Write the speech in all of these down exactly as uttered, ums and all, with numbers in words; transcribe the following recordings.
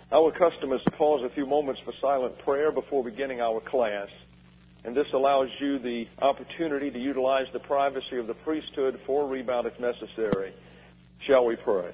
Our custom is to pause a few moments for silent prayer before beginning our class, and this allows you the opportunity to utilize the privacy of the priesthood for rebound if necessary. Shall we pray?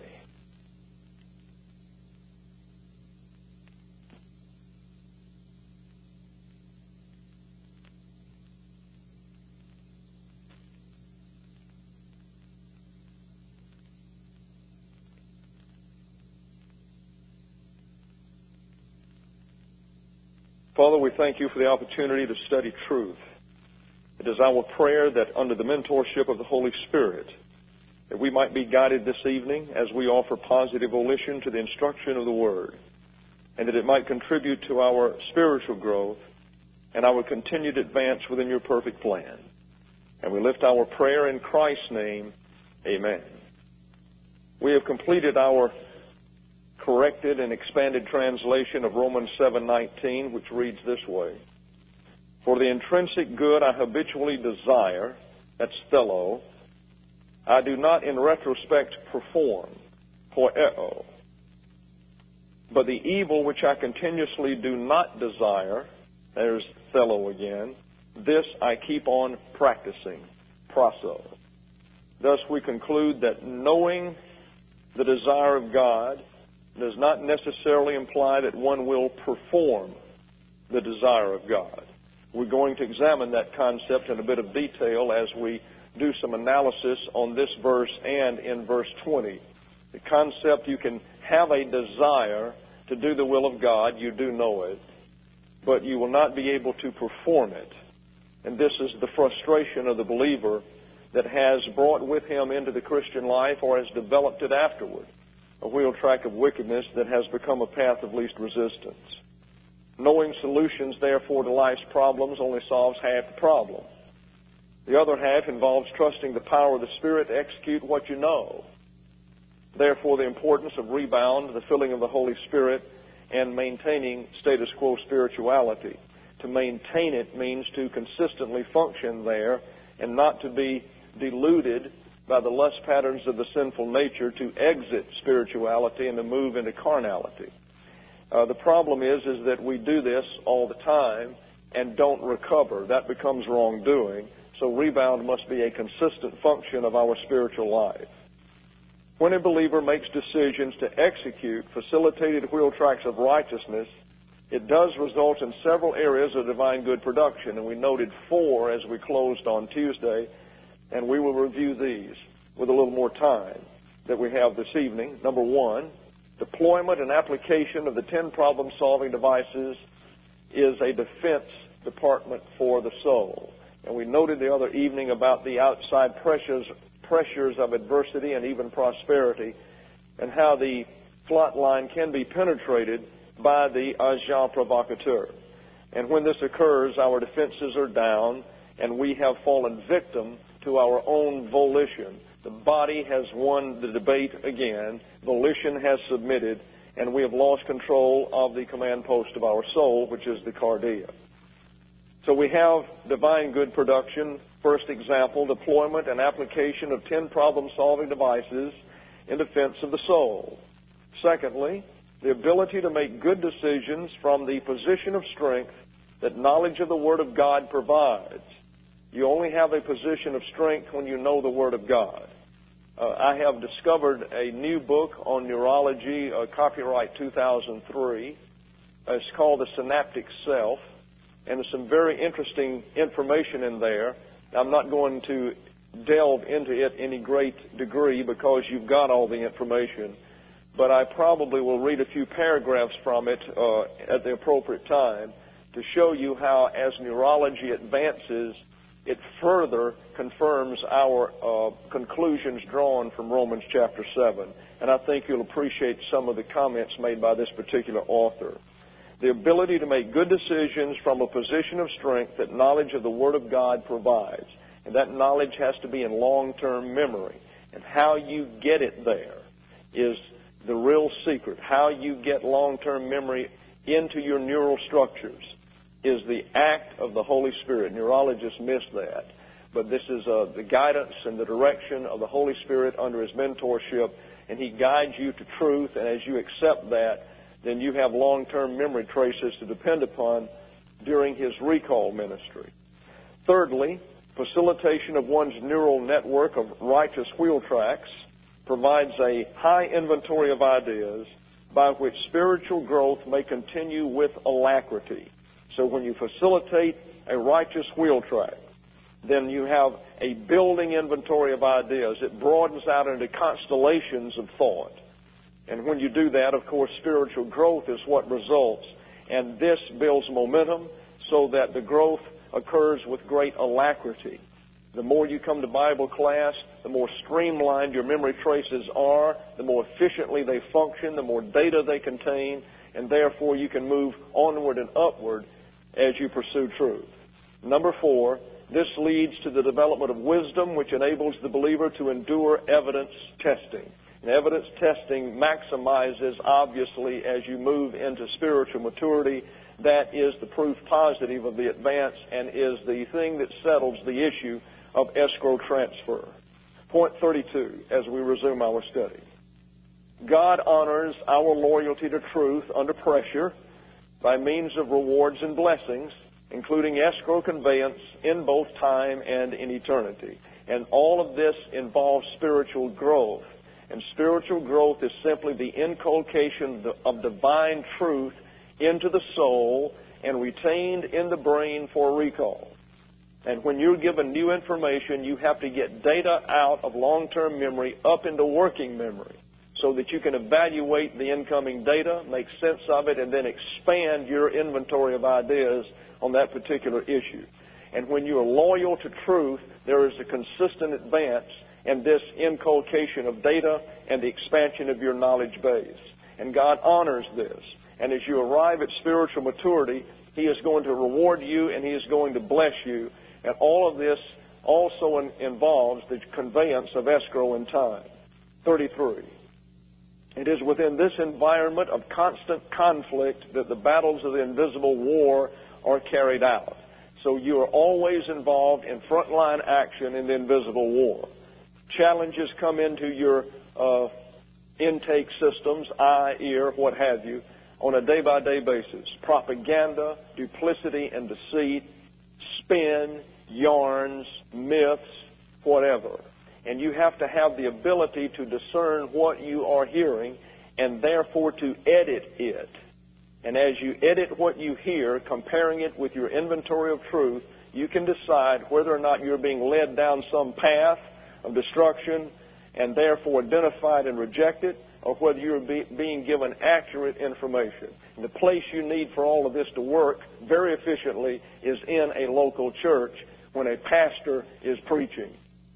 Father, we thank you for the opportunity to study truth. It is our prayer that under the mentorship of the Holy Spirit, that we might be guided this evening as we offer positive volition to the instruction of the Word, and that it might contribute to our spiritual growth and our continued advance within your perfect plan. And we lift our prayer in Christ's name. Amen. We have completed our corrected and expanded translation of Romans seven nineteen, which reads this way: For the intrinsic good I habitually desire, that's thelo, I do not in retrospect perform, poeo. But the evil which I continuously do not desire, there's thelo again, this I keep on practicing, praso. Thus we conclude that knowing the desire of God does not necessarily imply that one will perform the desire of God. We're going to examine that concept in a bit of detail as we do some analysis on this verse and in verse twenty. The concept, you can have a desire to do the will of God, you do know it, but you will not be able to perform it. And this is the frustration of the believer that has brought with him into the Christian life or has developed it afterward. A wheel track of wickedness that has become a path of least resistance. Knowing solutions, therefore, to life's problems only solves half the problem. The other half involves trusting the power of the Spirit to execute what you know. Therefore, the importance of rebound, the filling of the Holy Spirit, and maintaining status quo spirituality. To maintain it means to consistently function there and not to be deluded by the lust patterns of the sinful nature to exit spirituality and to move into carnality. Uh, the problem is, is that we do this all the time and don't recover. That becomes wrongdoing. So rebound must be a consistent function of our spiritual life. When a believer makes decisions to execute facilitated wheel tracks of righteousness, it does result in several areas of divine good production, and we noted four as we closed on Tuesday. And we will review these with a little more time that we have this evening. Number one, deployment and application of the ten problem-solving devices is a defense department for the soul. And we noted the other evening about the outside pressures, pressures of adversity and even prosperity, and how the plot line can be penetrated by the agent provocateur. And when this occurs, our defenses are down, and we have fallen victim to our own volition. The body has won the debate again. Volition has submitted, and we have lost control of the command post of our soul, which is the cardia. So we have divine good production. First example, deployment and application of ten problem-solving devices in defense of the soul. Secondly, the ability to make good decisions from the position of strength that knowledge of the Word of God provides. You only have a position of strength when you know the Word of God. Uh, I have discovered a new book on neurology, uh, copyright two thousand three. Uh, it's called The Synaptic Self, and there's some very interesting information in there. I'm not going to delve into it any great degree because you've got all the information, but I probably will read a few paragraphs from it uh, at the appropriate time to show you how, as neurology advances, it further confirms our uh, conclusions drawn from Romans chapter seven. And I think you'll appreciate some of the comments made by this particular author. The ability to make good decisions from a position of strength that knowledge of the Word of God provides. And that knowledge has to be in long-term memory. And how you get it there is the real secret. How you get long-term memory into your neural structures is the act of the Holy Spirit. Neurologists miss that. But this is uh, the guidance and the direction of the Holy Spirit under His mentorship, and He guides you to truth, and as you accept that, then you have long-term memory traces to depend upon during his recall ministry. Thirdly, facilitation of one's neural network of righteous wheel tracks provides a high inventory of ideas by which spiritual growth may continue with alacrity. So when you facilitate a righteous wheel track, then you have a building inventory of ideas. It broadens out into constellations of thought. And when you do that, of course, spiritual growth is what results. And this builds momentum so that the growth occurs with great alacrity. The more you come to Bible class, the more streamlined your memory traces are, the more efficiently they function, the more data they contain, and therefore you can move onward and upward as you pursue truth. Number four, this leads to the development of wisdom, which enables the believer to endure evidence testing. And evidence testing maximizes, obviously, as you move into spiritual maturity. That is the proof positive of the advance and is the thing that settles the issue of escrow transfer. Point thirty-two, as we resume our study. God honors our loyalty to truth under pressure by means of rewards and blessings, including escrow conveyance in both time and in eternity. And all of this involves spiritual growth. And spiritual growth is simply the inculcation of divine truth into the soul and retained in the brain for recall. And when you're given new information, you have to get data out of long-term memory up into working memory so that you can evaluate the incoming data, make sense of it, and then expand your inventory of ideas on that particular issue. And when you are loyal to truth, there is a consistent advance and this inculcation of data and the expansion of your knowledge base. And God honors this. And as you arrive at spiritual maturity, He is going to reward you and He is going to bless you. And all of this also in, involves the conveyance of escrow in time. thirty-three. It is within this environment of constant conflict that the battles of the invisible war are carried out. So you are always involved in frontline action in the invisible war. Challenges come into your uh, intake systems, eye, ear, what have you, on a day-by-day basis. Propaganda, duplicity and deceit, spin, yarns, myths, whatever. And you have to have the ability to discern what you are hearing and therefore to edit it. And as you edit what you hear, comparing it with your inventory of truth, you can decide whether or not you're being led down some path of destruction and therefore identified and rejected, or whether you're be, being given accurate information. And the place you need for all of this to work very efficiently is in a local church when a pastor is preaching.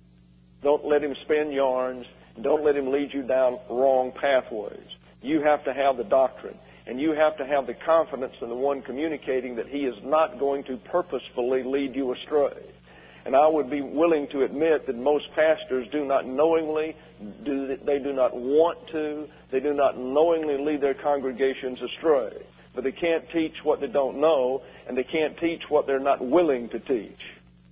Don't let him spin yarns. Don't let him lead you down wrong pathways. You have to have the doctrine. And you have to have the confidence in the one communicating that he is not going to purposefully lead you astray. And I would be willing to admit that most pastors do not knowingly, do, they do not want to, they do not knowingly lead their congregations astray. But they can't teach what they don't know, and they can't teach what they're not willing to teach.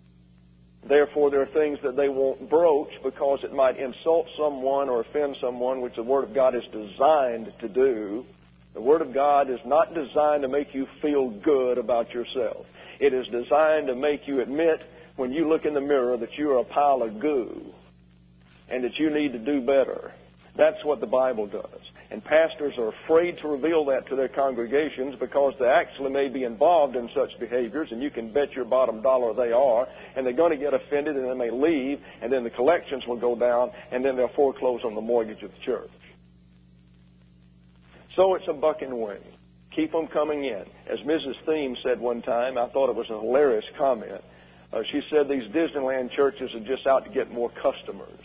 Therefore, there are things that they won't broach because it might insult someone or offend someone, which the Word of God is designed to do. The Word of God is not designed to make you feel good about yourself. It is designed to make you admit when you look in the mirror that you are a pile of goo and that you need to do better. That's what the Bible does. And pastors are afraid to reveal that to their congregations because they actually may be involved in such behaviors, and you can bet your bottom dollar they are, and they're going to get offended and they may leave, and then the collections will go down, and then they'll foreclose on the mortgage of the church. So it's a buck and wing. Keep them coming in. As Missus Thiem said one time, I thought it was a hilarious comment. Uh, she said these Disneyland churches are just out to get more customers.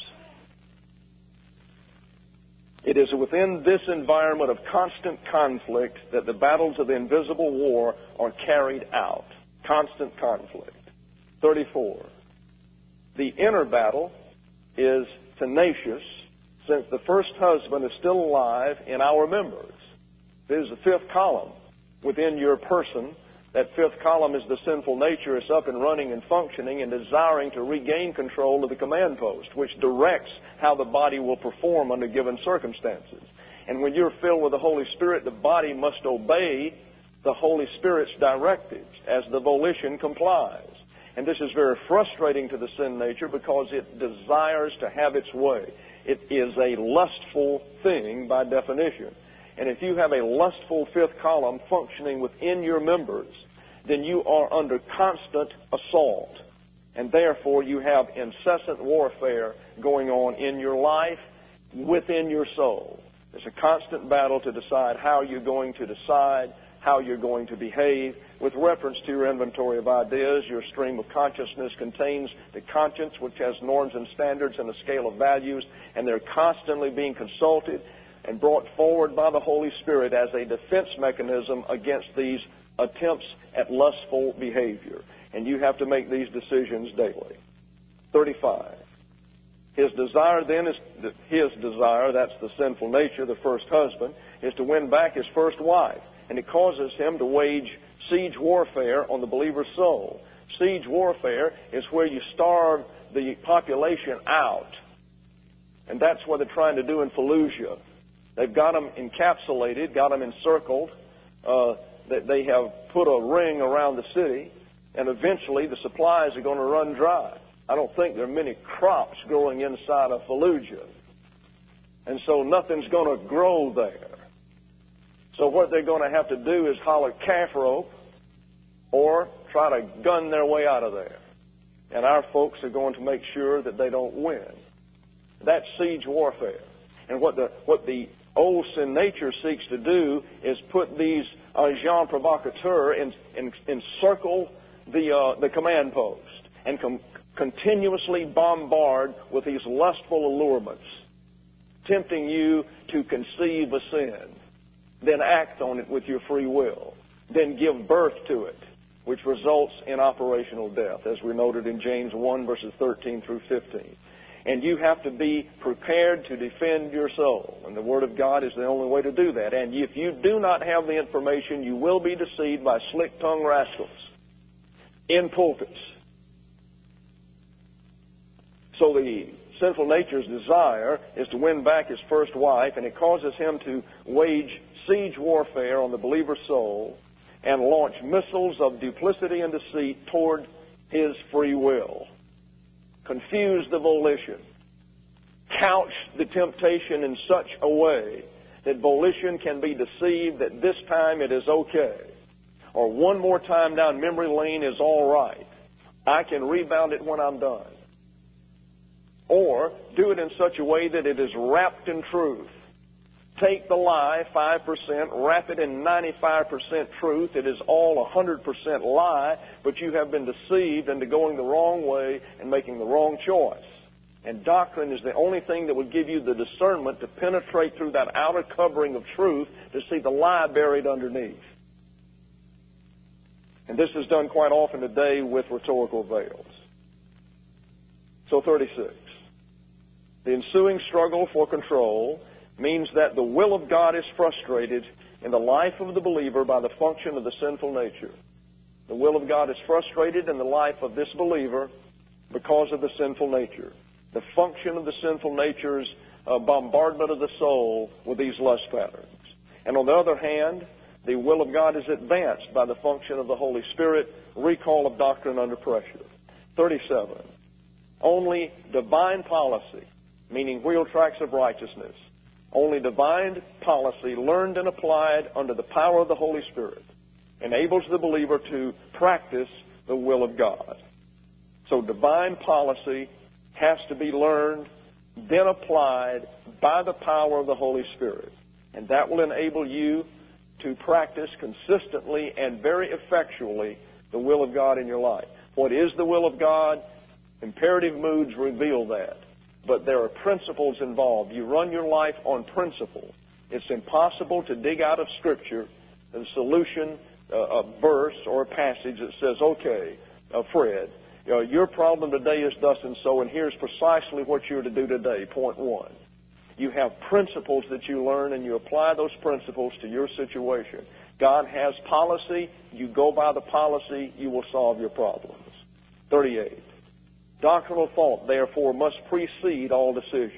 It is within this environment of constant conflict that the battles of the invisible war are carried out. Constant conflict. thirty-four. The inner battle is tenacious since the first husband is still alive in our members. There's the fifth column within your person. That fifth column is the sinful nature. It's up and running and functioning and desiring to regain control of the command post, which directs how the body will perform under given circumstances. And when you're filled with the Holy Spirit, the body must obey the Holy Spirit's directives as the volition complies. And this is very frustrating to the sin nature because it desires to have its way. It is a lustful thing by definition. And if you have a lustful fifth column functioning within your members, then you are under constant assault. And therefore you have incessant warfare going on in your life, within your soul. It's a constant battle to decide how you're going to decide, how you're going to behave. With reference to your inventory of ideas, your stream of consciousness contains the conscience, which has norms and standards and a scale of values, and they're constantly being consulted and brought forward by the Holy Spirit as a defense mechanism against these attempts at lustful behavior. And you have to make these decisions daily. thirty-five. His desire then is, his desire, that's the sinful nature, the first husband, is to win back his first wife. And it causes him to wage siege warfare on the believer's soul. Siege warfare is where you starve the population out. And that's what they're trying to do in Fallujah. They've got them encapsulated, got them encircled. Uh, they have put a ring around the city, and eventually the supplies are going to run dry. I don't think there are many crops growing inside of Fallujah. And so nothing's going to grow there. So what they're going to have to do is holler calf rope or try to gun their way out of there. And our folks are going to make sure that they don't win. That's siege warfare. And what the what the old sin nature seeks to do is put these agents provocateurs in, in, encircle the, uh, the command post and com- continuously bombard with these lustful allurements, tempting you to conceive a sin, then act on it with your free will, then give birth to it, which results in operational death, as we noted in James one, verses thirteen through fifteen. And you have to be prepared to defend your soul. And the Word of God is the only way to do that. And if you do not have the information, you will be deceived by slick-tongued rascals in pulpits. So the sinful nature's desire is to win back his first wife, and it causes him to wage siege warfare on the believer's soul and launch missiles of duplicity and deceit toward his free will. Confuse the volition. Couch the temptation in such a way that volition can be deceived that this time it is okay. Or one more time down memory lane is all right. I can rebound it when I'm done. Or do it in such a way that it is wrapped in truth. Take the lie, five percent, wrap it in ninety-five percent truth. It is all one hundred percent lie, but you have been deceived into going the wrong way and making the wrong choice. And doctrine is the only thing that will give you the discernment to penetrate through that outer covering of truth to see the lie buried underneath. And this is done quite often today with rhetorical veils. So thirty-six. The ensuing struggle for control means that the will of God is frustrated in the life of the believer by the function of the sinful nature. The will of God is frustrated in the life of this believer because of the sinful nature. The function of the sinful nature's uh, bombardment of the soul with these lust patterns. And on the other hand, the will of God is advanced by the function of the Holy Spirit, recall of doctrine under pressure. thirty-seven. Only divine policy, meaning wheel tracks of righteousness, only divine policy learned and applied under the power of the Holy Spirit enables the believer to practice the will of God. So divine policy has to be learned, then applied by the power of the Holy Spirit. And that will enable you to practice consistently and very effectually the will of God in your life. What is the will of God? Imperative moods reveal that. But there are principles involved. You run your life on principle. It's impossible to dig out of Scripture the solution, uh, a verse or a passage that says, okay, uh, Fred, you know, your problem today is thus and so, and here's precisely what you're to do today, point one. You have principles that you learn, and you apply those principles to your situation. God has policy. You go by the policy, you will solve your problems. thirty-eight. Doctrinal thought, therefore, must precede all decisions.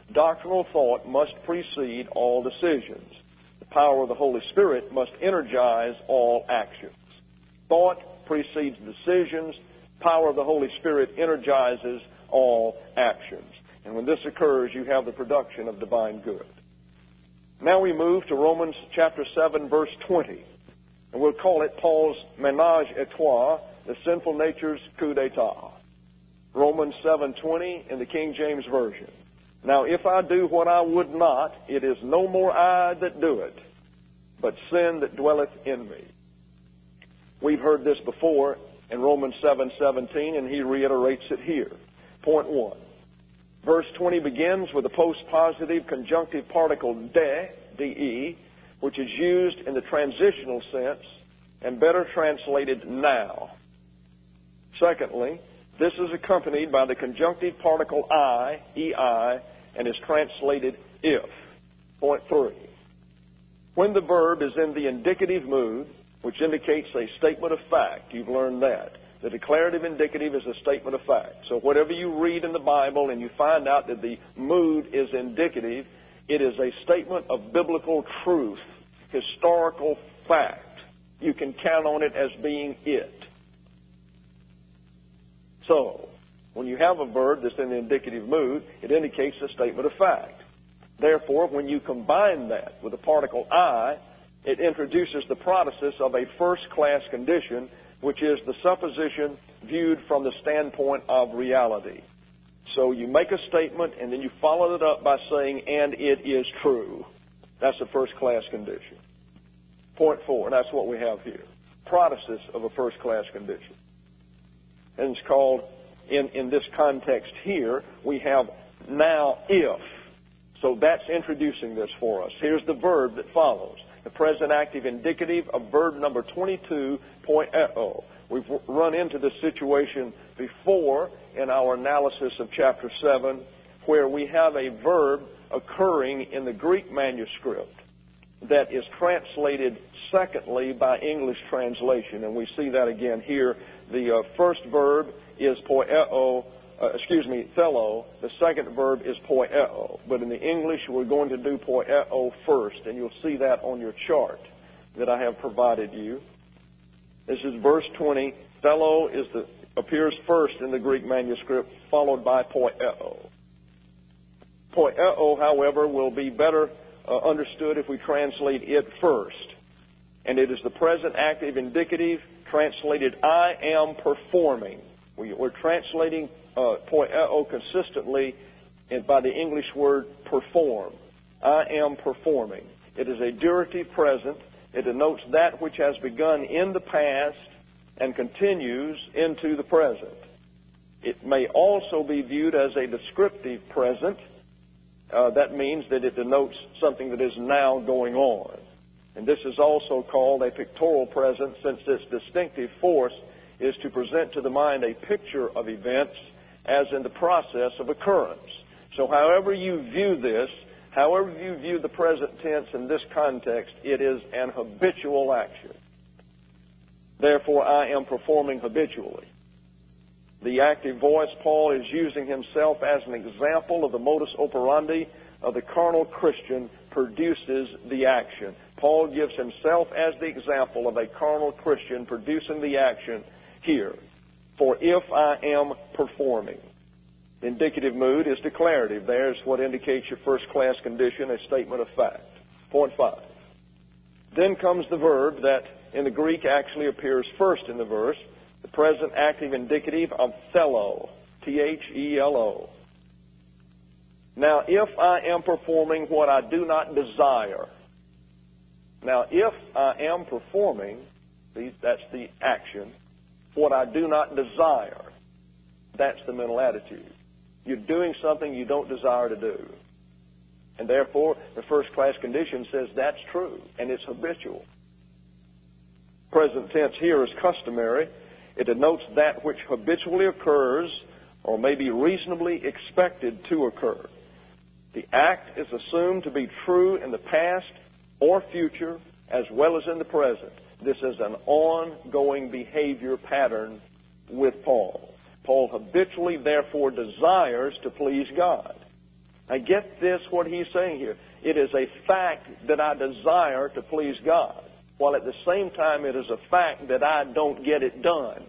Doctrinal thought must precede all decisions. The power of the Holy Spirit must energize all actions. Thought precedes decisions. Power of the Holy Spirit energizes all actions. And when this occurs, you have the production of divine good. Now we move to Romans chapter seven, verse twenty. And we'll call it Paul's menage a trois, the sinful nature's coup d'etat. Romans seven twenty in the King James Version. Now if I do what I would not, it is no more I that do it, but sin that dwelleth in me. We've heard this before in Romans seven seventeen, and he reiterates it here. Point one. Verse twenty begins with the postpositive conjunctive particle de, de, which is used in the transitional sense and better translated now. Secondly, this is accompanied by the conjunctive particle I, ei, and is translated if. Point three. When the verb is in the indicative mood, which indicates a statement of fact, you've learned that. The declarative indicative is a statement of fact. So whatever you read in the Bible and you find out that the mood is indicative, it is a statement of biblical truth, historical fact. You can count on it as being it. So, when you have a verb that's in the indicative mood, it indicates a statement of fact. Therefore, when you combine that with the particle I, it introduces the process of a first-class condition, which is the supposition viewed from the standpoint of reality. So you make a statement and then you follow it up by saying, and it is true. That's a first-class condition. Point four, and that's what we have here. Process of a first-class condition. And it's called, in, in this context here, we have now if. So that's introducing this for us. Here's the verb that follows. The present active indicative of verb number twenty-two, poieo. We've run into this situation before in our analysis of chapter seven, where we have a verb occurring in the Greek manuscript that is translated secondly by English translation. And we see that again here. The uh, first verb is poieo, uh, excuse me, thelo. The second verb is poieo. But in the English, we're going to do poieo first, and you'll see that on your chart that I have provided you. This is verse twenty. Thelo is the, appears first in the Greek manuscript, followed by poieo. Poieo, however, will be better uh, understood if we translate it first. And it is the present active indicative translated I am performing. We, we're translating uh, poieo consistently by the English word perform. I am performing. It is a durative present. It denotes that which has begun in the past and continues into the present. It may also be viewed as a descriptive present. Uh, that means that it denotes something that is now going on. And this is also called a pictorial present, since its distinctive force is to present to the mind a picture of events as in the process of occurrence. So however you view this, however you view the present tense in this context, it is an habitual action. Therefore, I am performing habitually. The active voice, Paul is using himself as an example of the modus operandi of the carnal Christian produces the action. Paul gives himself as the example of a carnal Christian producing the action here. For if I am performing. The indicative mood is declarative. There's what indicates your first-class condition, a statement of fact. Point five. Then comes the verb that in the Greek actually appears first in the verse, the present active indicative of thelo, T H E L O. Now, if I am performing what I do not desire. Now, if I am performing, that's the action, what I do not desire, that's the mental attitude. You're doing something you don't desire to do. And therefore, the first-class condition says that's true, and it's habitual. Present tense here is customary. It denotes that which habitually occurs or may be reasonably expected to occur. The act is assumed to be true in the past or future as well as in the present. This is an ongoing behavior pattern with Paul. Paul habitually, therefore, desires to please God. I get this, what he's saying here. It is a fact that I desire to please God, while at the same time it is a fact that I don't get it done.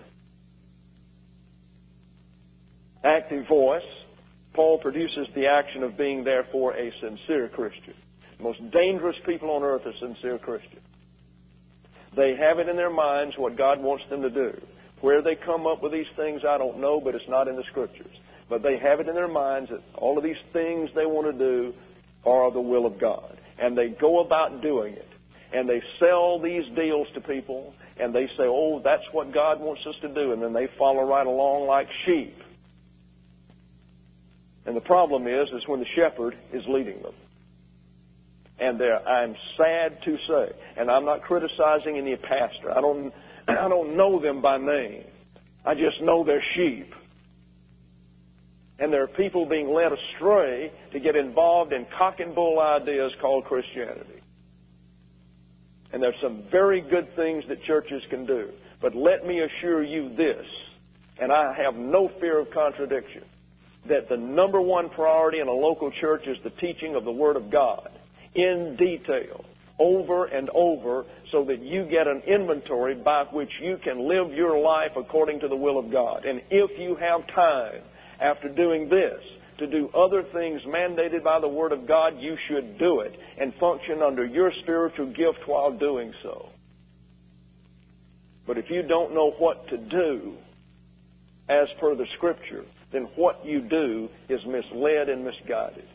Active voice. Paul produces the action of being, therefore, a sincere Christian. The most dangerous people on earth are sincere Christians. They have it in their minds what God wants them to do. Where they come up with these things, I don't know, but it's not in the Scriptures. But they have it in their minds that all of these things they want to do are the will of God. And they go about doing it. And they sell these deals to people, and they say, oh, that's what God wants us to do. And then they follow right along like sheep. And the problem is, is when the shepherd is leading them. And I'm sad to say, and I'm not criticizing any pastor. I don't, I don't know them by name. I just know they're sheep. And there are people being led astray to get involved in cock and bull ideas called Christianity. And there's some very good things that churches can do. But let me assure you this, and I have no fear of contradiction, that the number one priority in a local church is the teaching of the Word of God in detail, over and over, so that you get an inventory by which you can live your life according to the will of God. And if you have time after doing this to do other things mandated by the Word of God, you should do it and function under your spiritual gift while doing so. But if you don't know what to do as per the Scripture, then what you do is misled and misguided.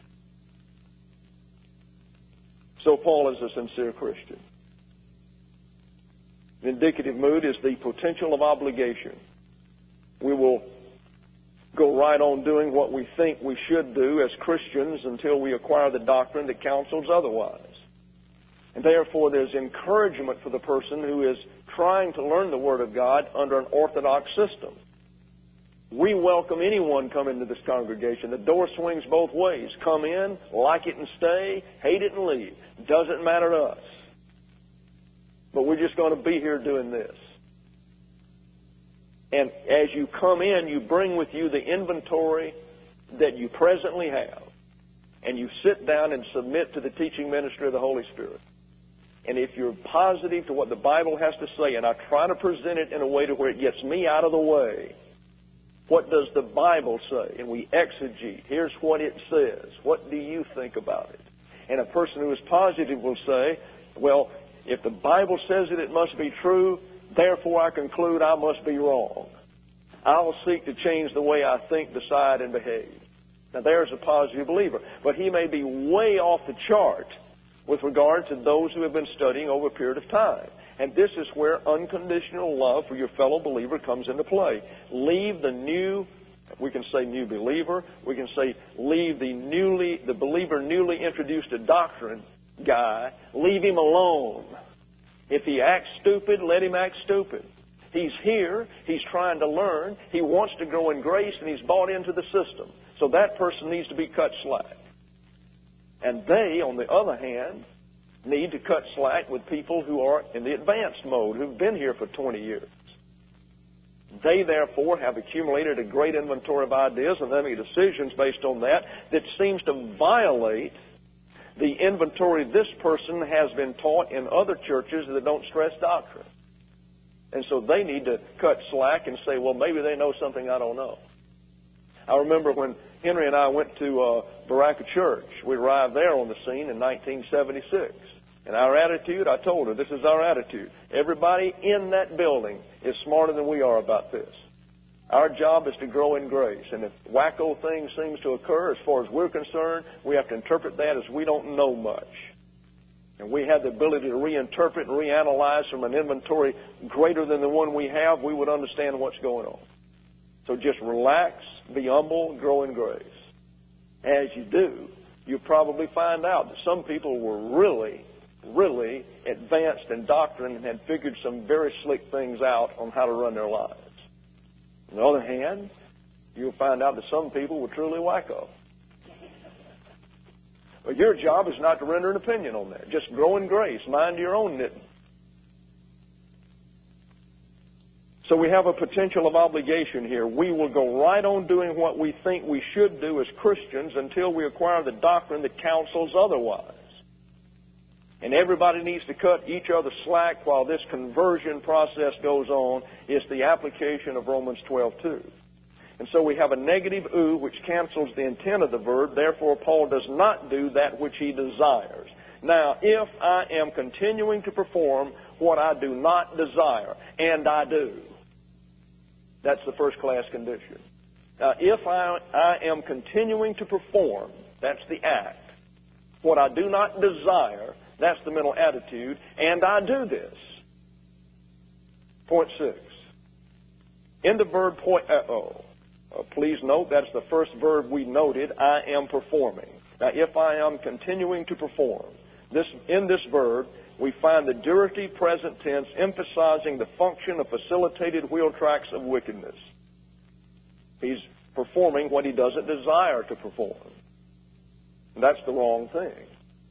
So Paul is a sincere Christian. The indicative mood is the potential of obligation. We will go right on doing what we think we should do as Christians until we acquire the doctrine that counsels otherwise. And therefore there's encouragement for the person who is trying to learn the Word of God under an orthodox system. We welcome anyone come into this congregation. The door swings both ways. Come in, like it and stay, hate it and leave. Doesn't matter to us. But we're just going to be here doing this. And as you come in, you bring with you the inventory that you presently have. And you sit down and submit to the teaching ministry of the Holy Spirit. And if you're positive to what the Bible has to say, and I try to present it in a way to where it gets me out of the way, what does the Bible say? And we exegete. Here's what it says. What do you think about it? And a person who is positive will say, well, if the Bible says it, it must be true. Therefore, I conclude I must be wrong. I'll seek to change the way I think, decide, and behave. Now, there's a positive believer. But he may be way off the chart with regard to those who have been studying over a period of time. And this is where unconditional love for your fellow believer comes into play. Leave the new, we can say new believer, we can say leave the newly, the believer newly introduced to doctrine guy, leave him alone. If he acts stupid, let him act stupid. He's here, he's trying to learn, he wants to grow in grace, and he's bought into the system. So that person needs to be cut slack. And they, on the other hand, need to cut slack with people who are in the advanced mode, who've been here for twenty years. They, therefore, have accumulated a great inventory of ideas, and they make decisions based on that that seems to violate the inventory this person has been taught in other churches that don't stress doctrine. And so they need to cut slack and say, well, maybe they know something I don't know. I remember when Henry and I went to uh, Baraka Church. We arrived there on the scene in nineteen seventy-six. And our attitude, I told her, this is our attitude. Everybody in that building is smarter than we are about this. Our job is to grow in grace. And if wacko things seems to occur, as far as we're concerned, we have to interpret that as we don't know much. And we have the ability to reinterpret and reanalyze from an inventory greater than the one we have, we would understand what's going on. So just relax, be humble, grow in grace. As you do, you'll probably find out that some people were really, really advanced in doctrine and had figured some very slick things out on how to run their lives. On the other hand, you'll find out that some people were truly wacko. But your job is not to render an opinion on that. Just grow in grace. Mind your own knitting. So we have a potential of obligation here. We will go right on doing what we think we should do as Christians until we acquire the doctrine that counsels otherwise. And everybody needs to cut each other slack while this conversion process goes on. It's the application of Romans twelve two. And so we have a negative oo, which cancels the intent of the verb. Therefore, Paul does not do that which he desires. Now, if I am continuing to perform what I do not desire, and I do, that's the first class condition. Now, if I, I am continuing to perform, that's the act. What I do not desire, that's the mental attitude, and I do this. Point six. In the verb point, uh-oh. Uh, please note that's the first verb we noted, I am performing. Now, if I am continuing to perform, this in this verb, we find the durative present tense emphasizing the function of facilitated wheel tracks of wickedness. He's performing what he doesn't desire to perform. And that's the wrong thing.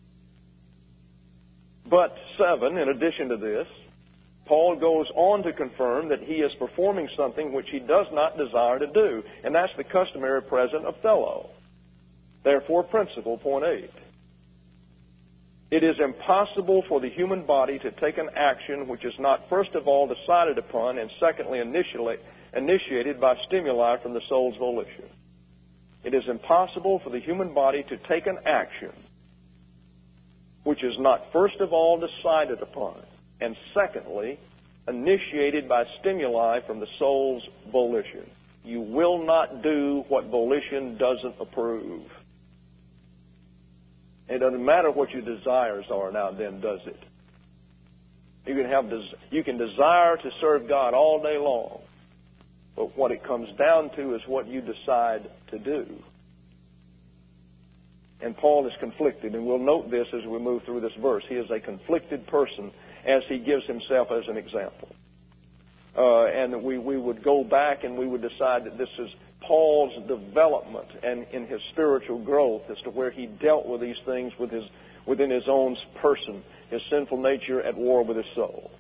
But seven, in addition to this, Paul goes on to confirm that he is performing something which he does not desire to do, and that's the customary present of thelo. Therefore, principle, point eight. It is impossible for the human body to take an action which is not first of all decided upon and secondly initially, initiated by stimuli from the soul's volition. It is impossible for the human body to take an action which is not first of all decided upon and secondly, initiated by stimuli from the soul's volition. You will not do what volition doesn't approve. It doesn't matter what your desires are now then, does it? You can have des- you can desire to serve God all day long, but what it comes down to is what you decide to do. And Paul is conflicted, and we'll note this as we move through this verse. He is a conflicted person as he gives himself as an example. Uh, and we, we would go back and we would decide that this is Paul's development and in his spiritual growth as to where he dealt with these things with his, within his own person, his sinful nature at war with his soul.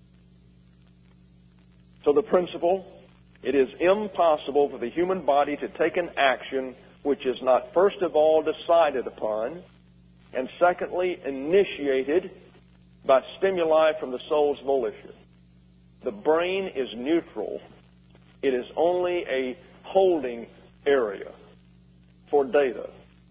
So the principle, it is impossible for the human body to take an action which is not first of all decided upon, and secondly, initiated by stimuli from the soul's volition. The brain is neutral. It is only a holding area for data.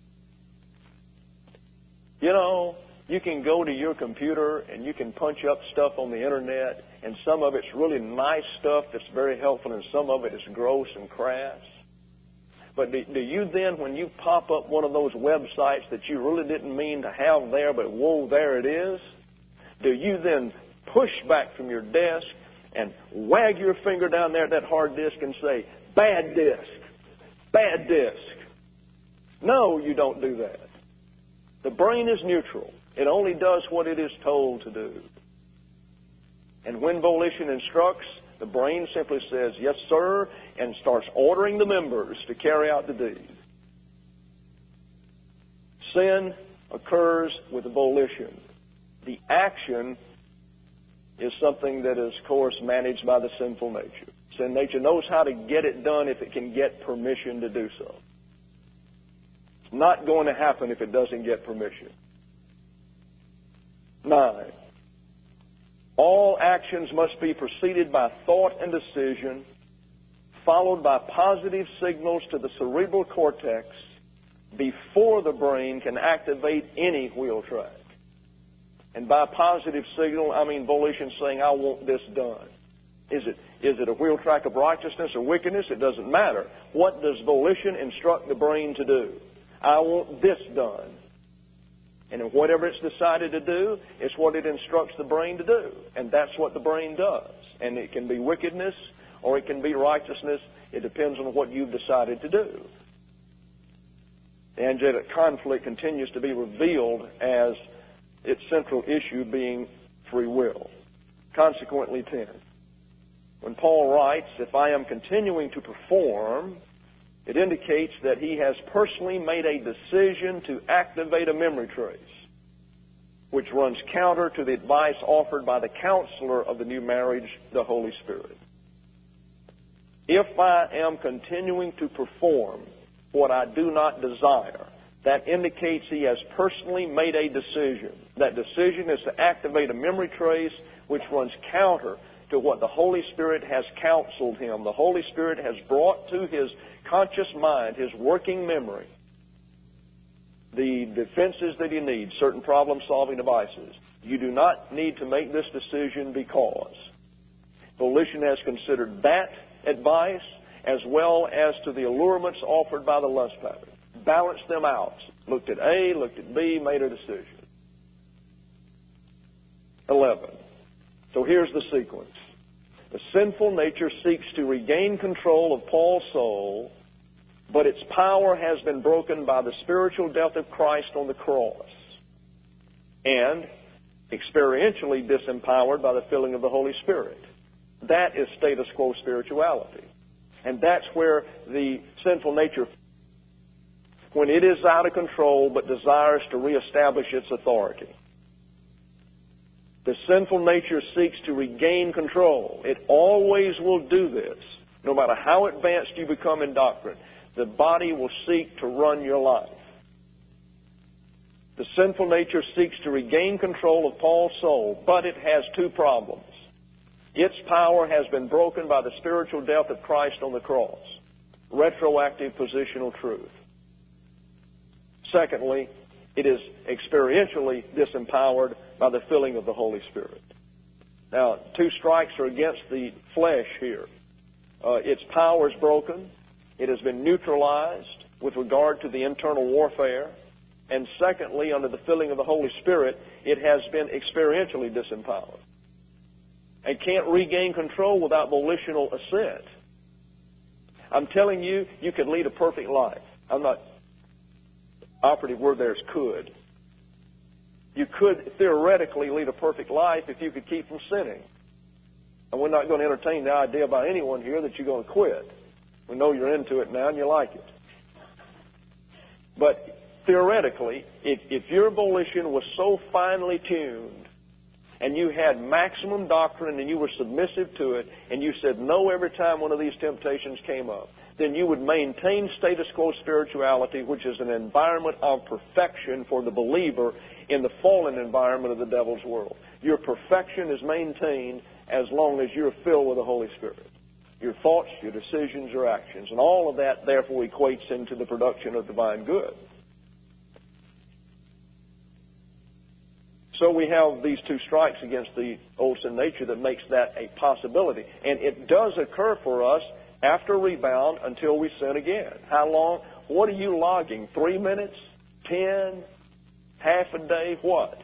You know, you can go to your computer and you can punch up stuff on the internet, and some of it's really nice stuff that's very helpful, and some of it is gross and crass. But do, do you then, when you pop up one of those websites that you really didn't mean to have there, but whoa, there it is, do you then push back from your desk and wag your finger down there at that hard disk and say, bad disk, bad disk? No, you don't do that. The brain is neutral. It only does what it is told to do. And when volition instructs, the brain simply says, yes, sir, and starts ordering the members to carry out the deed. Sin occurs with volition. The action is something that is, of course, managed by the sinful nature. Sin nature knows how to get it done if it can get permission to do so. It's not going to happen if it doesn't get permission. Nine. All actions must be preceded by thought and decision, followed by positive signals to the cerebral cortex before the brain can activate any wheel track. And by positive signal, I mean volition saying, I want this done. Is it, is it a wheel track of righteousness or wickedness? It doesn't matter. What does volition instruct the brain to do? I want this done. And whatever it's decided to do, it's what it instructs the brain to do. And that's what the brain does. And it can be wickedness or it can be righteousness. It depends on what you've decided to do. The angelic conflict continues to be revealed as its central issue being free will. Consequently, ten. When Paul writes, if I am continuing to perform, it indicates that he has personally made a decision to activate a memory trace, which runs counter to the advice offered by the counselor of the new marriage, the Holy Spirit. If I am continuing to perform what I do not desire, that indicates he has personally made a decision. That decision is to activate a memory trace which runs counter to what the Holy Spirit has counseled him. The Holy Spirit has brought to his conscious mind, his working memory, the defenses that he needs, certain problem-solving devices. You do not need to make this decision because volition has considered that advice as well as to the allurements offered by the lust pattern. Balanced them out. Looked at A, looked at B, made a decision. eleven. So here's the sequence. The sinful nature seeks to regain control of Paul's soul, but its power has been broken by the spiritual death of Christ on the cross, and experientially disempowered by the filling of the Holy Spirit. That is status quo spirituality. And that's where the sinful nature, when it is out of control but desires to reestablish its authority. The sinful nature seeks to regain control. It always will do this. No matter how advanced you become in doctrine, the body will seek to run your life. The sinful nature seeks to regain control of Paul's soul, but it has two problems. Its power has been broken by the spiritual death of Christ on the cross. Retroactive positional truth. Secondly, it is experientially disempowered by the filling of the Holy Spirit. Now, two strikes are against the flesh here. Uh, its power is broken. It has been neutralized with regard to the internal warfare. And secondly, under the filling of the Holy Spirit, it has been experientially disempowered. And can't regain control without volitional assent. I'm telling you, you could lead a perfect life. I'm not, operative word there is could. You could theoretically lead a perfect life if you could keep from sinning. And we're not going to entertain the idea by anyone here that you're going to quit. We know you're into it now and you like it. But theoretically, if, if your volition was so finely tuned and you had maximum doctrine and you were submissive to it and you said no every time one of these temptations came up, then you would maintain status quo spirituality, which is an environment of perfection for the believer in the fallen environment of the devil's world. Your perfection is maintained as long as you're filled with the Holy Spirit. Your thoughts, your decisions, your actions, and all of that therefore equates into the production of divine good. So we have these two strikes against the old sin nature that makes that a possibility. And it does occur for us after rebound until we sin again. How long? What are you logging? Three minutes? Ten? Half a day? What?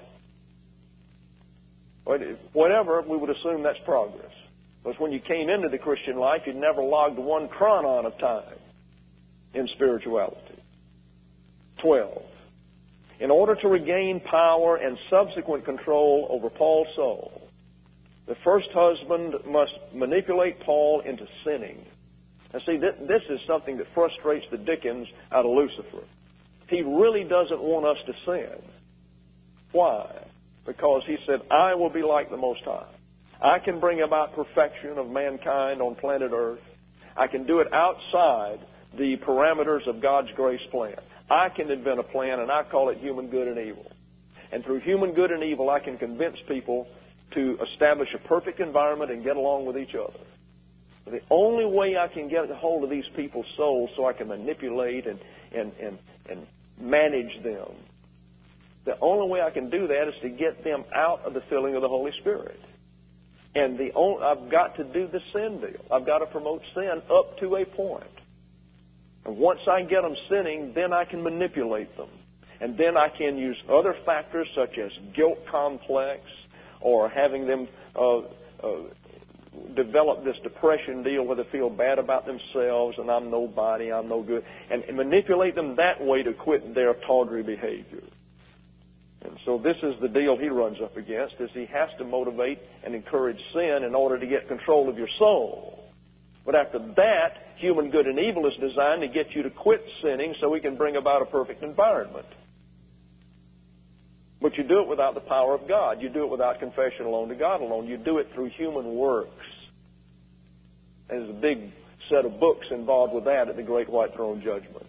Whatever, we would assume that's progress. Because when you came into the Christian life, you'd never logged one chronon of time in spirituality. Twelve. In order to regain power and subsequent control over Paul's soul, the first husband must manipulate Paul into sinning. Now see, this is something that frustrates the dickens out of Lucifer. He really doesn't want us to sin. Why? Because he said, I will be like the Most High. I can bring about perfection of mankind on planet Earth. I can do it outside the parameters of God's grace plan. I can invent a plan, and I call it human good and evil. And through human good and evil, I can convince people to establish a perfect environment and get along with each other. The only way I can get a hold of these people's souls so I can manipulate and, and, and, and manage them, the only way I can do that is to get them out of the filling of the Holy Spirit. And the only, I've got to do the sin deal. I've got to promote sin up to a point. And once I get them sinning, then I can manipulate them. And then I can use other factors such as guilt complex or having them uh, uh, develop this depression deal where they feel bad about themselves and I'm nobody, I'm no good, and, and manipulate them that way to quit their tawdry behavior. And so this is the deal he runs up against, is he has to motivate and encourage sin in order to get control of your soul. But after that, human good and evil is designed to get you to quit sinning so we can bring about a perfect environment. But you do it without the power of God. You do it without confession alone to God alone. You do it through human works. There's a big set of books involved with that at the Great White Throne Judgment.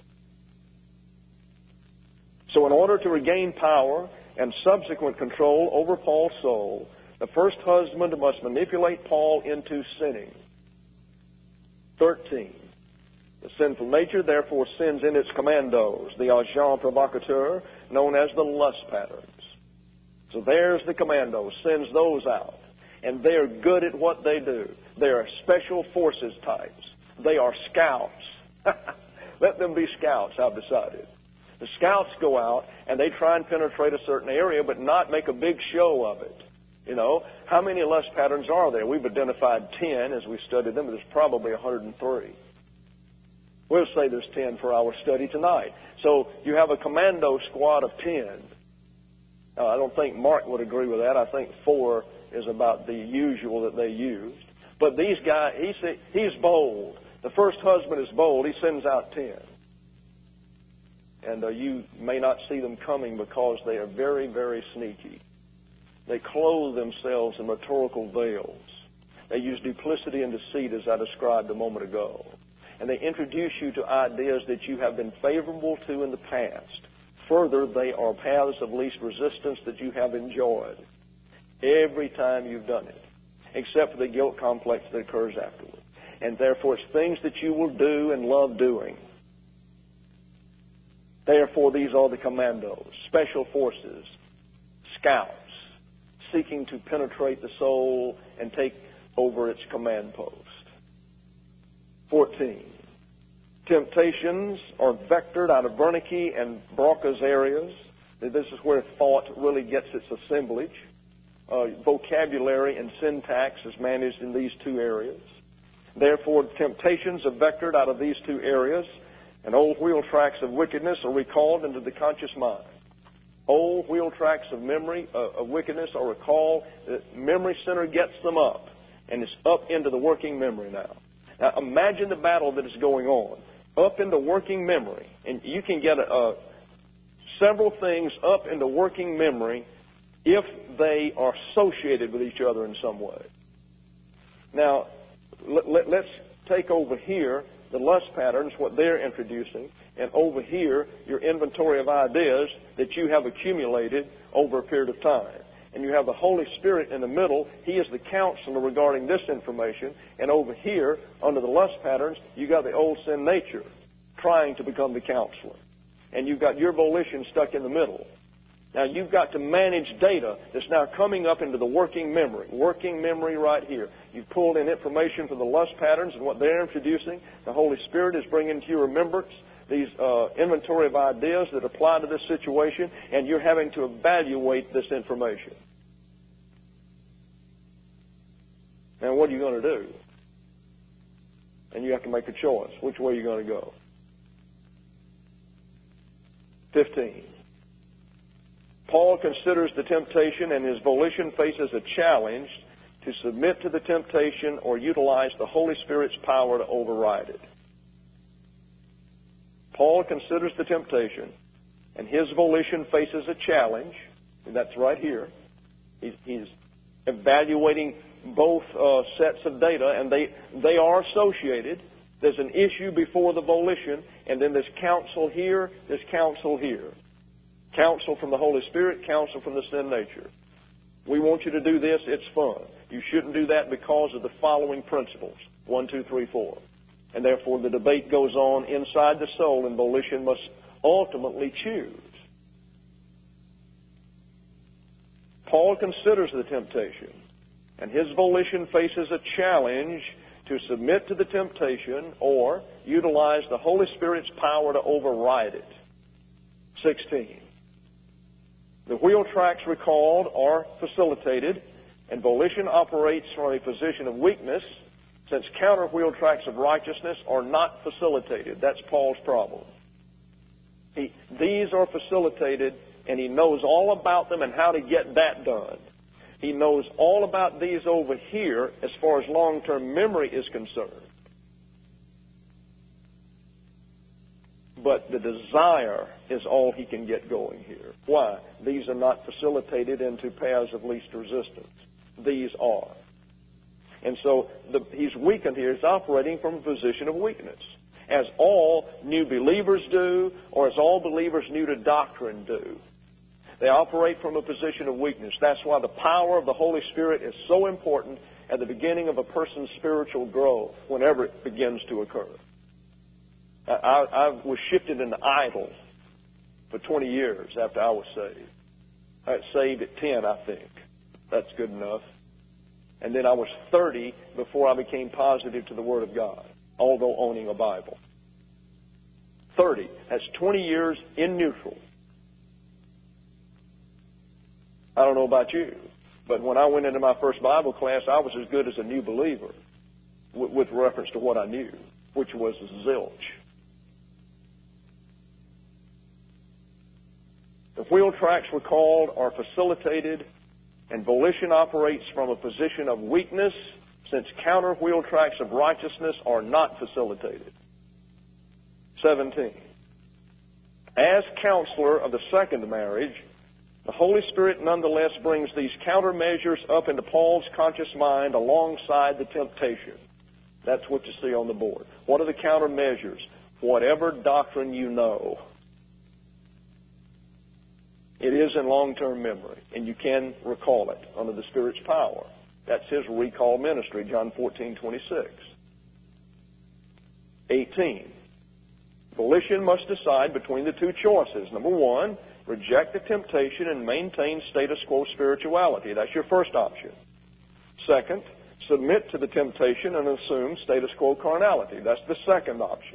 So in order to regain power and subsequent control over Paul's soul, the first husband must manipulate Paul into sinning. thirteen. The sinful nature therefore sins in its commandos, the agent provocateur, known as the lust patterns. So there's the commandos, sends those out. And they're good at what they do. They are special forces types. They are scouts. Let them be scouts, I've decided. The scouts go out and they try and penetrate a certain area but not make a big show of it. You know, how many lust patterns are there? We've identified ten as we studied them, but there's probably one hundred three. We'll say there's ten for our study tonight. So you have a commando squad of ten. Uh, I don't think Mark would agree with that. I think four is about the usual that they used. But these guys, he's, he's bold. The first husband is bold. He sends out ten. And uh, you may not see them coming because they are very, very sneaky. They clothe themselves in rhetorical veils. They use duplicity and deceit, as I described a moment ago. And they introduce you to ideas that you have been favorable to in the past. Further, they are paths of least resistance that you have enjoyed every time you've done it, except for the guilt complex that occurs afterward. And therefore, it's things that you will do and love doing. Therefore, these are the commandos, special forces, scouts, seeking to penetrate the soul and take over its command post. fourteen. Temptations are vectored out of Wernicke and Broca's areas. This is where thought really gets its assemblage. Uh, vocabulary and syntax is managed in these two areas. Therefore, temptations are vectored out of these two areas, and old wheel tracks of wickedness are recalled into the conscious mind. Old wheel tracks of memory, uh, of wickedness are recalled. The memory center gets them up, and it's up into the working memory now. Now, imagine the battle that is going on. Up into working memory. And you can get a, a, several things up into working memory if they are associated with each other in some way. Now, let, let, let's take over here the lust patterns, what they're introducing, and over here your inventory of ideas that you have accumulated over a period of time. And you have the Holy Spirit in the middle. He is the counselor regarding this information. And over here, under the lust patterns, you got the old sin nature trying to become the counselor. And you've got your volition stuck in the middle. Now, you've got to manage data that's now coming up into the working memory. Working memory right here. You've pulled in information from the lust patterns and what they're introducing. The Holy Spirit is bringing to your remembrance these uh, inventory of ideas that apply to this situation, and you're having to evaluate this information. Now, what are you going to do? And you have to make a choice. Which way are you going to go? fifteen. Paul considers the temptation, and his volition faces a challenge to submit to the temptation or utilize the Holy Spirit's power to override it. Paul considers the temptation, and his volition faces a challenge, and that's right here. He's, he's evaluating both uh, sets of data, and they, they are associated. There's an issue before the volition, and then there's counsel here, there's counsel here. Counsel from the Holy Spirit, counsel from the sin nature. We want you to do this, it's fun. You shouldn't do that because of the following principles. One, two, three, four. And therefore the debate goes on inside the soul, and volition must ultimately choose. Paul considers the temptation, and his volition faces a challenge to submit to the temptation or utilize the Holy Spirit's power to override it. sixteen. The wheel tracks recalled are facilitated, and volition operates from a position of weakness, since counter wheel tracks of righteousness are not facilitated. That's Paul's problem. He, these are facilitated, and he knows all about them and how to get that done. He knows all about these over here as far as long-term memory is concerned. But the desire is all he can get going here. Why? These are not facilitated into paths of least resistance. These are. And so the, he's weakened here. He's operating from a position of weakness, as all new believers do, or as all believers new to doctrine do. They operate from a position of weakness. That's why the power of the Holy Spirit is so important at the beginning of a person's spiritual growth, whenever it begins to occur. I, I was shifted into idle for twenty years after I was saved. I got saved at ten, I think. That's good enough. And then I was thirty before I became positive to the Word of God, although owning a Bible. thirty. That's twenty years in neutral. I don't know about you, but when I went into my first Bible class, I was as good as a new believer with, with reference to what I knew, which was zilch. The wheel tracks, we're called, are facilitated, and volition operates from a position of weakness, since counter wheel tracks of righteousness are not facilitated. seventeen. As counselor of the second marriage, the Holy Spirit nonetheless brings these countermeasures up into Paul's conscious mind alongside the temptation. That's what you see on the board. What are the countermeasures? Whatever doctrine you know. It is in long-term memory, and you can recall it under the Spirit's power. That's his recall ministry, John fourteen twenty-six. eighteen. Volition must decide between the two choices. Number one, reject the temptation and maintain status quo spirituality. That's your first option. Second, submit to the temptation and assume status quo carnality. That's the second option.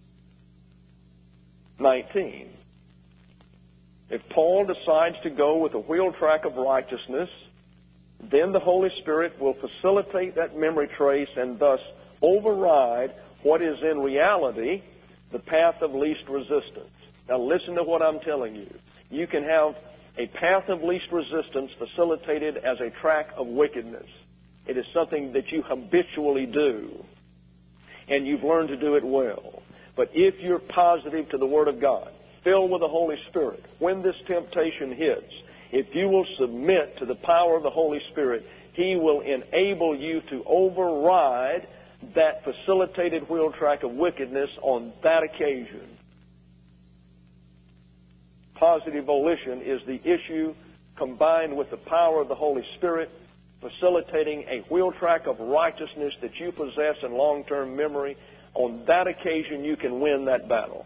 nineteen. If Paul decides to go with a wheel track of righteousness, then the Holy Spirit will facilitate that memory trace and thus override what is in reality the path of least resistance. Now listen to what I'm telling you. You can have a path of least resistance facilitated as a track of wickedness. It is something that you habitually do, and you've learned to do it well. But if you're positive to the Word of God, filled with the Holy Spirit, when this temptation hits, if you will submit to the power of the Holy Spirit, He will enable you to override that facilitated wheel track of wickedness on that occasion. Positive volition is the issue combined with the power of the Holy Spirit, facilitating a wheel track of righteousness that you possess in long-term memory. On that occasion, you can win that battle.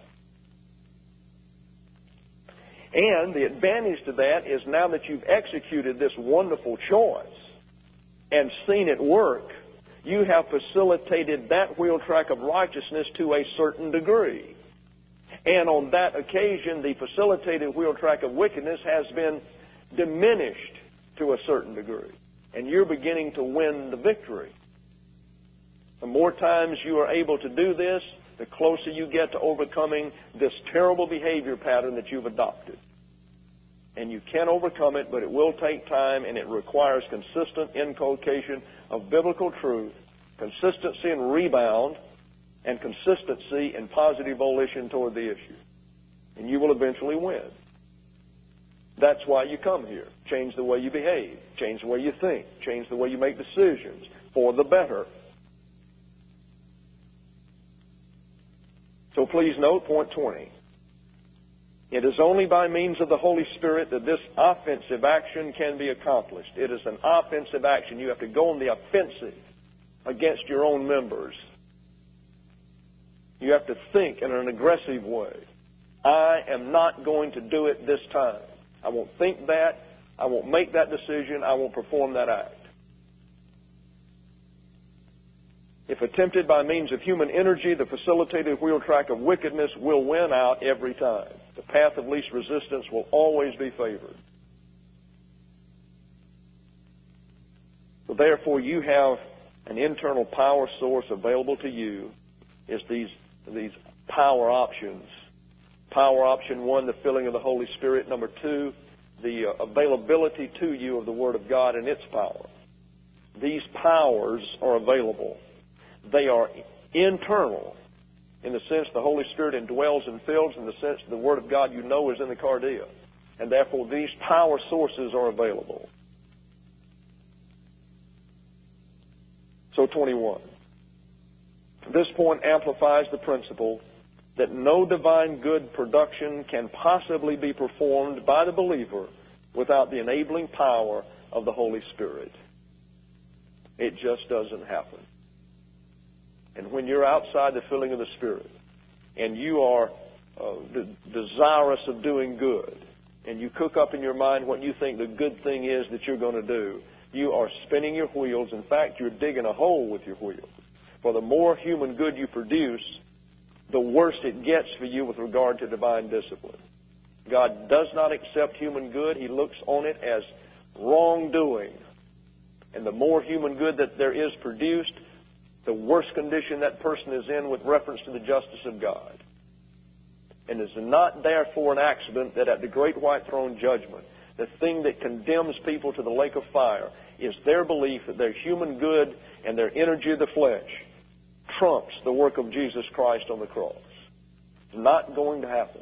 And the advantage to that is now that you've executed this wonderful choice and seen it work, you have facilitated that wheel track of righteousness to a certain degree. And on that occasion, the facilitated wheel track of wickedness has been diminished to a certain degree. And you're beginning to win the victory. The more times you are able to do this, the closer you get to overcoming this terrible behavior pattern that you've adopted. And you can overcome it, but it will take time, and it requires consistent inculcation of biblical truth, consistency in rebound, and consistency in positive volition toward the issue. And you will eventually win. That's why you come here. Change the way you behave. Change the way you think. Change the way you make decisions for the better. So please note point twenty. It is only by means of the Holy Spirit that this offensive action can be accomplished. It is an offensive action. You have to go on the offensive against your own members. You have to think in an aggressive way. I am not going to do it this time. I won't think that. I won't make that decision. I won't perform that act. If attempted by means of human energy, the facilitated wheel track of wickedness will win out every time. The path of least resistance will always be favored. So therefore, you have an internal power source available to you. Is these these power options. Power option one, the filling of the Holy Spirit. Number two, the uh, availability to you of the Word of God and its power. These powers are available. They are internal in the sense the Holy Spirit indwells and fills, in the sense the Word of God you know is in the cardia. And therefore these power sources are available. So twenty-one. This point amplifies the principle that no divine good production can possibly be performed by the believer without the enabling power of the Holy Spirit. It just doesn't happen. And when you're outside the filling of the Spirit and you are uh, de- desirous of doing good, and you cook up in your mind what you think the good thing is that you're going to do, you are spinning your wheels. In fact, you're digging a hole with your wheels. For the more human good you produce, the worse it gets for you with regard to divine discipline. God does not accept human good. He looks on it as wrongdoing. And the more human good that there is produced, the worse condition that person is in with reference to the justice of God. And it is not therefore an accident that at the great white throne judgment, the thing that condemns people to the lake of fire is their belief that their human good and their energy of the flesh trumps the work of Jesus Christ on the cross. It's not going to happen.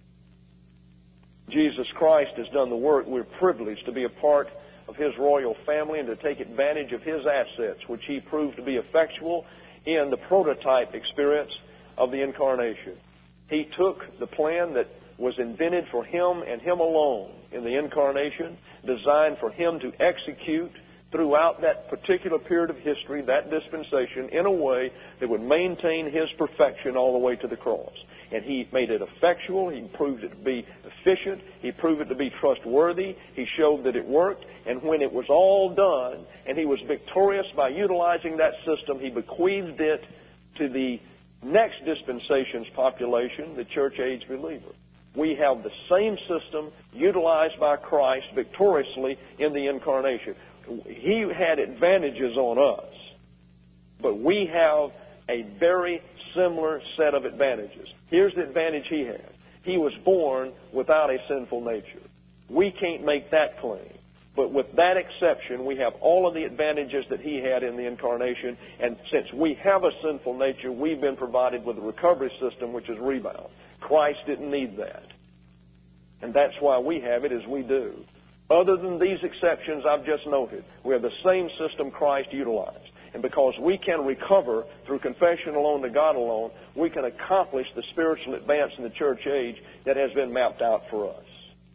Jesus Christ has done the work. We're privileged to be a part of His royal family and to take advantage of His assets, which He proved to be effectual in the prototype experience of the Incarnation. He took the plan that was invented for Him and Him alone in the Incarnation, designed for Him to execute throughout that particular period of history, that dispensation, in a way that would maintain His perfection all the way to the cross. And He made it effectual. He proved it to be efficient. He proved it to be trustworthy. He showed that it worked. And when it was all done, and He was victorious by utilizing that system, He bequeathed it to the next dispensation's population, the church age believer. We have the same system utilized by Christ victoriously in the Incarnation. He had advantages on us, but we have a very similar set of advantages. Here's the advantage He had. He was born without a sinful nature. We can't make that claim. But with that exception, we have all of the advantages that He had in the Incarnation. And since we have a sinful nature, we've been provided with a recovery system, which is rebound. Christ didn't need that. And that's why we have it as we do. Other than these exceptions I've just noted, we have the same system Christ utilized. And because we can recover through confession alone to God alone, we can accomplish the spiritual advance in the church age that has been mapped out for us.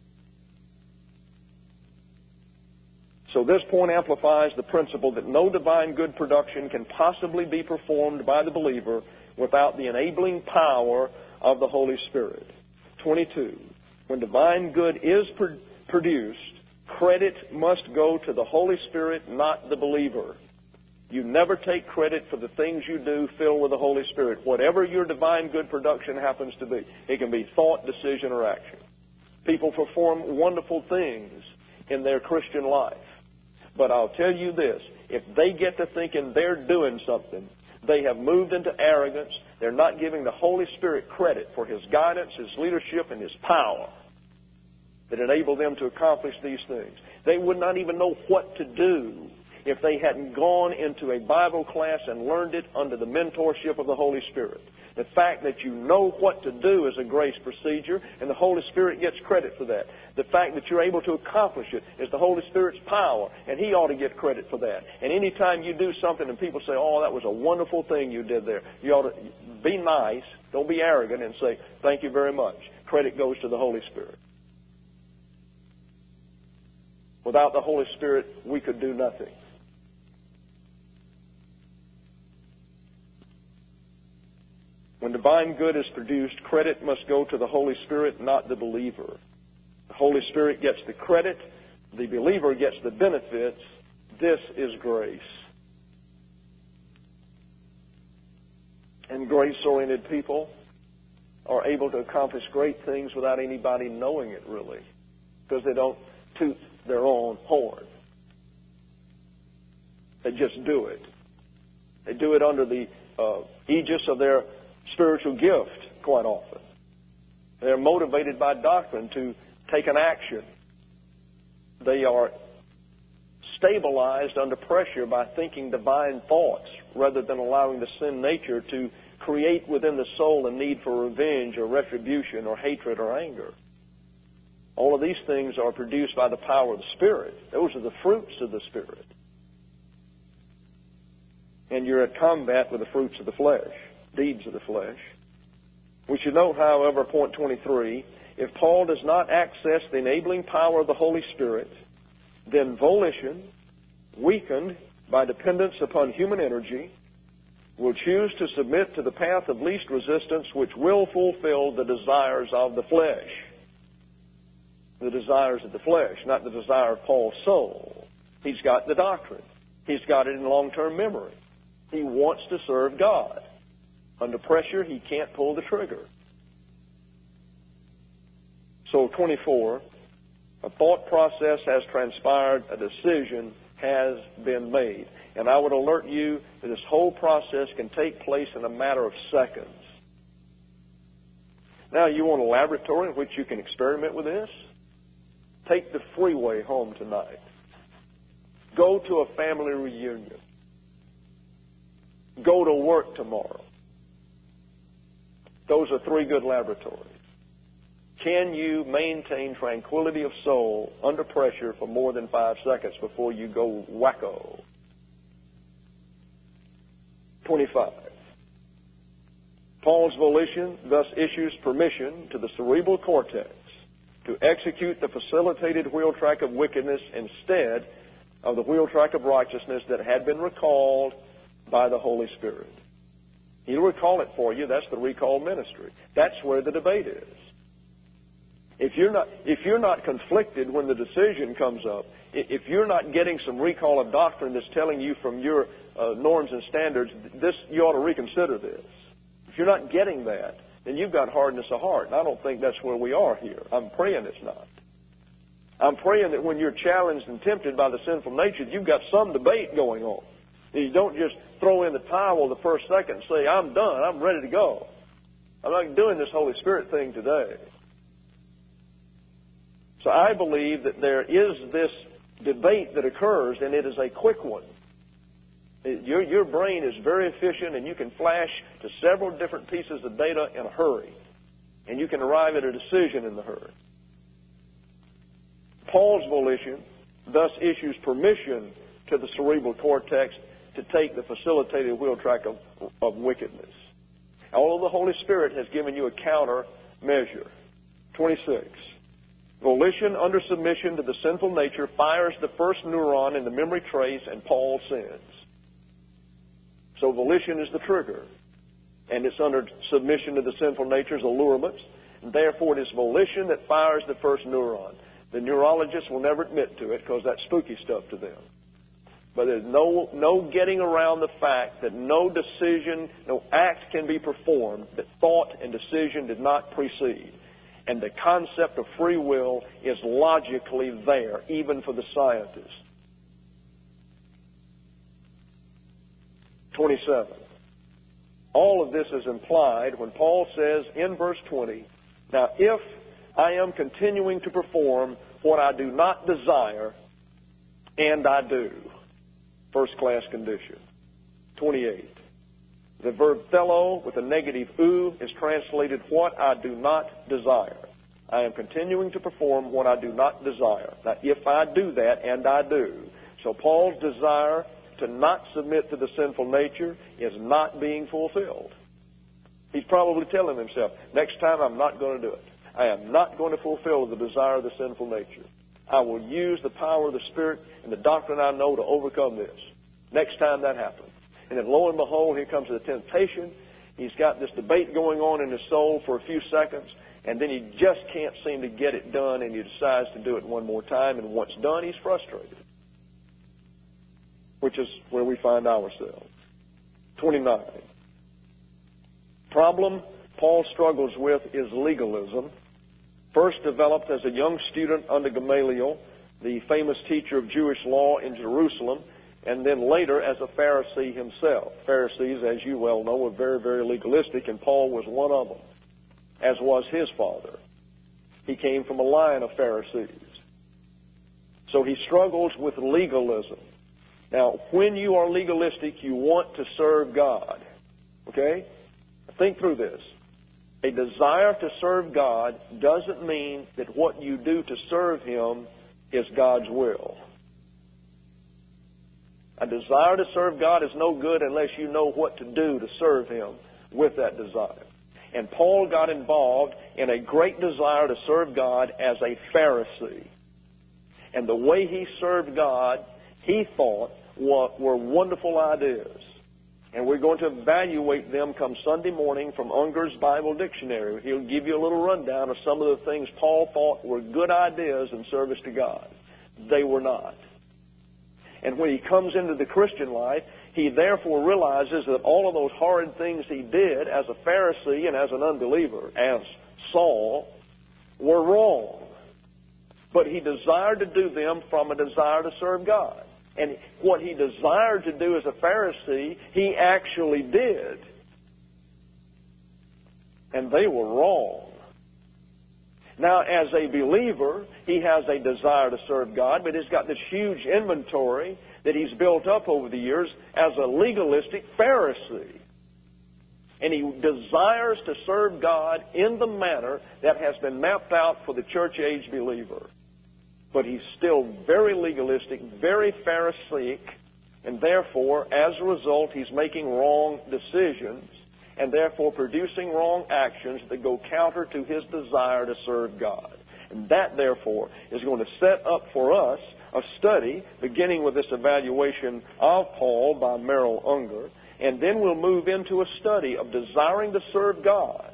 So this point amplifies the principle that no divine good production can possibly be performed by the believer without the enabling power of the Holy Spirit. twenty-two. When divine good is pr- produced, credit must go to the Holy Spirit, not the believer. You never take credit for the things you do filled with the Holy Spirit. Whatever your divine good production happens to be, it can be thought, decision, or action. People perform wonderful things in their Christian life. But I'll tell you this, if they get to thinking they're doing something, they have moved into arrogance. They're not giving the Holy Spirit credit for His guidance, His leadership, and His power that enabled them to accomplish these things. They would not even know what to do if they hadn't gone into a Bible class and learned it under the mentorship of the Holy Spirit. The fact that you know what to do is a grace procedure, and the Holy Spirit gets credit for that. The fact that you're able to accomplish it is the Holy Spirit's power, and He ought to get credit for that. And any time you do something and people say, oh, that was a wonderful thing you did there, you ought to be nice, don't be arrogant, and say, thank you very much. Credit goes to the Holy Spirit. Without the Holy Spirit, we could do nothing. When divine good is produced, credit must go to the Holy Spirit, not the believer. The Holy Spirit gets the credit. The believer gets the benefits. This is grace. And grace-oriented people are able to accomplish great things without anybody knowing it, really, because they don't toot their own horn. They just do it. They do it under the uh, aegis of their spiritual gift quite often. They're motivated by doctrine to take an action. They are stabilized under pressure by thinking divine thoughts rather than allowing the sin nature to create within the soul a need for revenge or retribution or hatred or anger. All of these things are produced by the power of the Spirit. Those are the fruits of the Spirit. and you're at combat with the fruits of the flesh, deeds of the flesh. We should note, however, point twenty-three, if Paul does not access the enabling power of the Holy Spirit, then volition, weakened by dependence upon human energy, will choose to submit to the path of least resistance, which will fulfill the desires of the flesh. The desires of the flesh, not the desire of Paul's soul. He's got the doctrine. He's got it in long-term memory. He wants to serve God. Under pressure, he can't pull the trigger. So, twenty-four, a thought process has transpired, a decision has been made. And I would alert you that this whole process can take place in a matter of seconds. Now, you want a laboratory in which you can experiment with this? Take the freeway home tonight. Go to a family reunion. Go to work tomorrow. Those are three good laboratories. Can you maintain tranquility of soul under pressure for more than five seconds before you go wacko? twenty-five. Paul's volition thus issues permission to the cerebral cortex to execute the facilitated wheel track of wickedness instead of the wheel track of righteousness that had been recalled by the Holy Spirit. He'll recall it for you. That's the recall ministry. That's where the debate is. If you're not, if you're not conflicted when the decision comes up, if you're not getting some recall of doctrine that's telling you from your uh, norms and standards, this you ought to reconsider this. If you're not getting that, then you've got hardness of heart. And I don't think that's where we are here. I'm praying it's not. I'm praying that when you're challenged and tempted by the sinful nature, you've got some debate going on. You don't just throw in the towel the first second and say, I'm done, I'm ready to go. I'm not doing this Holy Spirit thing today. So I believe that there is this debate that occurs, and it is a quick one. Your, your brain is very efficient, and you can flash to several different pieces of data in a hurry, and you can arrive at a decision in the hurry. Paul's volition thus issues permission to the cerebral cortex to take the facilitated wheel track of, of wickedness. Although the Holy Spirit has given you a counter measure. twenty-six. Volition under submission to the sinful nature fires the first neuron in the memory trace, and Paul sins. So volition is the trigger, and it's under submission to the sinful nature's allurements. And therefore, it is volition that fires the first neuron. The neurologists will never admit to it because that's spooky stuff to them. But there's no, no getting around the fact that no decision, no act can be performed that thought and decision did not precede. And the concept of free will is logically there, even for the scientists. twenty-seven. All of this is implied when Paul says in verse twenty, now if I am continuing to perform what I do not desire, and I do. First class condition. twenty-eight. The verb thelo with a negative u is translated what I do not desire. I am continuing to perform what I do not desire. Now, if I do that, and I do. So Paul's desire to not submit to the sinful nature is not being fulfilled. He's probably telling himself, next time I'm not going to do it. I am not going to fulfill the desire of the sinful nature. I will use the power of the Spirit and the doctrine I know to overcome this. Next time that happens. And then lo and behold, here comes the temptation. He's got this debate going on in his soul for a few seconds, and then he just can't seem to get it done, and he decides to do it one more time, and once done, he's frustrated. Which is where we find ourselves. twenty-nine. Problem Paul struggles with is legalism. First developed as a young student under Gamaliel, the famous teacher of Jewish law in Jerusalem, and then later as a Pharisee himself. Pharisees, as you well know, were very, very legalistic, and Paul was one of them, as was his father. He came from a line of Pharisees. So he struggles with legalism. Now, when you are legalistic, you want to serve God. Okay? Think through this. A desire to serve God doesn't mean that what you do to serve Him is God's will. A desire to serve God is no good unless you know what to do to serve Him with that desire. And Paul got involved in a great desire to serve God as a Pharisee. And the way he served God, he thought, were wonderful ideas. And we're going to evaluate them come Sunday morning from Unger's Bible Dictionary. He'll give you a little rundown of some of the things Paul thought were good ideas in service to God. They were not. And when he comes into the Christian life, he therefore realizes that all of those horrid things he did as a Pharisee and as an unbeliever, as Saul, were wrong. But he desired to do them from a desire to serve God. And what he desired to do as a Pharisee, he actually did. And they were wrong. Now, as a believer, he has a desire to serve God, but he's got this huge inventory that he's built up over the years as a legalistic Pharisee. And he desires to serve God in the manner that has been mapped out for the church age believer. But he's still very legalistic, very Pharisaic, and therefore, as a result, he's making wrong decisions and therefore producing wrong actions that go counter to his desire to serve God. And that, therefore, is going to set up for us a study, beginning with this evaluation of Paul by Merrill Unger, and then we'll move into a study of desiring to serve God,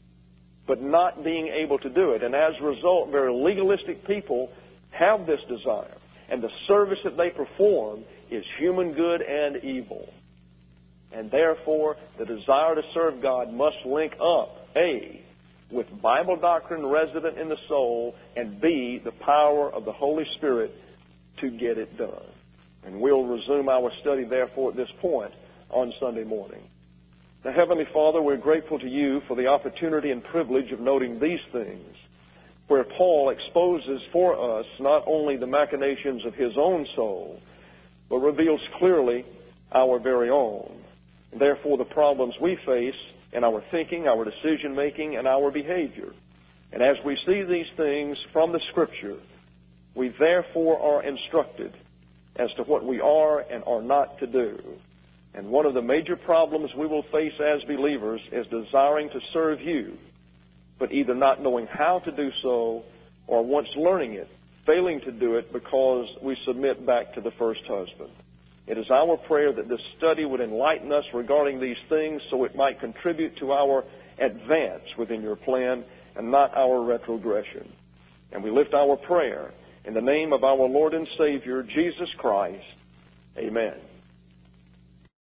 but not being able to do it. And as a result, very legalistic people have this desire, and the service that they perform is human good and evil. And therefore, the desire to serve God must link up, A, with Bible doctrine resident in the soul, and B, the power of the Holy Spirit to get it done. And we'll resume our study, therefore, at this point on Sunday morning. Now, Heavenly Father, we're grateful to you for the opportunity and privilege of noting these things, where Paul exposes for us not only the machinations of his own soul, but reveals clearly our very own. And therefore, the problems we face in our thinking, our decision-making, and our behavior. And as we see these things from the Scripture, we therefore are instructed as to what we are and are not to do. And one of the major problems we will face as believers is desiring to serve you, but either not knowing how to do so, or once learning it, failing to do it because we submit back to the first husband. It is our prayer that this study would enlighten us regarding these things so it might contribute to our advance within your plan and not our retrogression. And we lift our prayer in the name of our Lord and Savior, Jesus Christ. Amen.